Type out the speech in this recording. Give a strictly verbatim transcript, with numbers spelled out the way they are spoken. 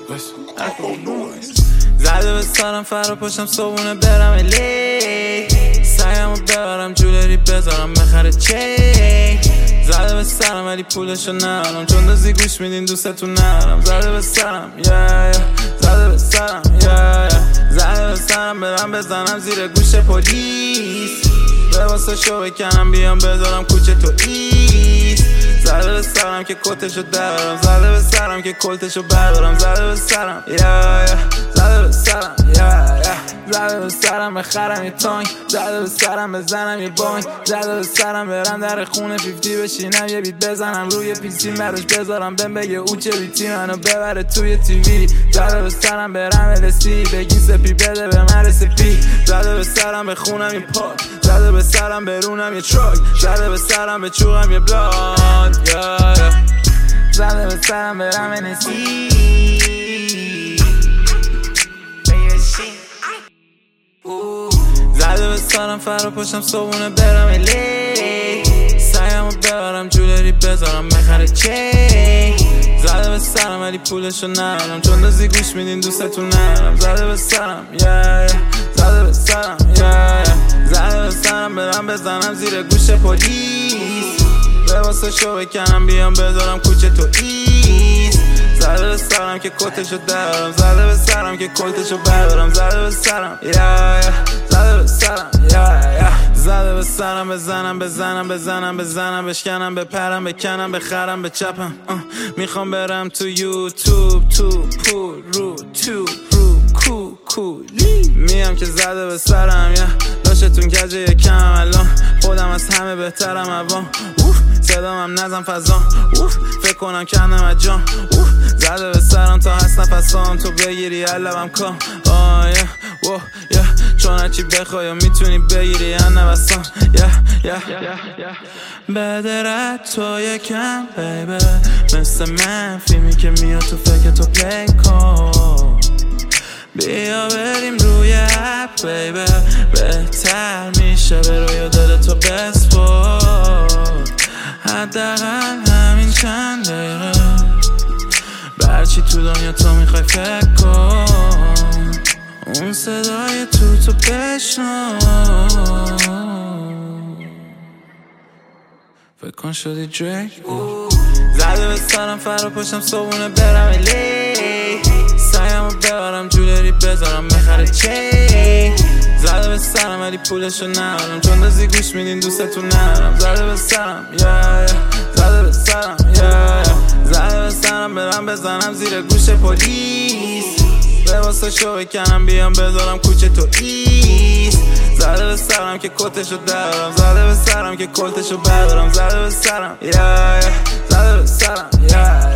زده به سرم فرا پشتم صبونه برم الی سعیمو ببرم جولری بذارم بخره چی زده به سرم ولی پولشو نرم چون دازی گوش میدین دوستتون نرم زده به سرم yeah, yeah. زده به سرم yeah, yeah. زده به سرم برم بزنم زیر گوش پلیس لباسا شو بکنم بیام بذارم کوچه تو ایست زده به سرم که کتشو درارم زده به سرم که کلتشو بردارم زده به سرم yeah, yeah. زده به سرم yeah, yeah. زده به سرم بخرم یه تانک زده به سرم بزنم یه بانک زده به سرم برم در خونه فیفتی بشینم یه بیت بزنم روی پیسی براش بذارم بهم بگه او چه بیتی منو ببره توی تیوی زده به سرم برم السی بگی سپی بده به من رسپی زده به سرم بخونم یه پاک زده به سرم برونم یه تراک زده به سرم به چوغم یه بلاد yeah, yeah. زده به سرم برم السی زده به سرم فرا پشتم صبونه برم الی سعیمو ببرم جولری بذارم بخره چی زده به سرم ولی پولشو نرم چون دازی گوش میدین دوستتون نرم زده به سرم yeah, yeah. زده به سرم yeah, yeah. زده به سرم برم بزنم زیر گوش پلیس لباسا شو بکنم بیام بذارم کوچه تو ایست زده به سرم که کتشو درارم زده به سرم که کلتشو بردارم زده به سرم yeah, yeah. زده به سرم yeah, yeah. زده به سرم بزنم بزنم بزنم بزنم بشکنم بپرم بکنم بخرم بچپم uh. میخوام برم تو یوتیوب تو پول رو تو رو کو کولی میم که زده به سرم yeah. داشتون کجه یکم الان خودم از همه بهترم اوام صدام هم نزم فضا فکر کنم کندم از جام زده به سرم تا هست نفسام تو بگیری علبم کام آه yeah, wow, yeah. چون هرچی بخوای میتونی بگیری یا نوستان yeah, yeah, yeah, yeah. بدرد تو یکم بیبه مثل من فیلمی که میاد تو فکر تو پلی کن بیا بریم روی اپ بیبه بهتر میشه به روی دل تو بسپار حداقل همین چند دقیقه برچی تو دنیا تو میخوای فکر کن اون صدای تو تو بشنو فکر کن شدی دریک زده به سرم فرا پشتم صبونه برم الی سعیمو ببرم جولری بذارم بخره چی زده به سرم ولی پولشو نرم چون دازی گوش میدین دوستتون نرم زده به سرم yeah, yeah. زده به سرم yeah, yeah. زده به سرم برم بزنم زیر گوش پلیس لباسا شو بکنم بیام بذارم کوچه تو ایست زده به سرم که کتشو درارم زده به سرم که کلتشو بردارم زده به سرم yeah, yeah. زده به سرم yeah, yeah.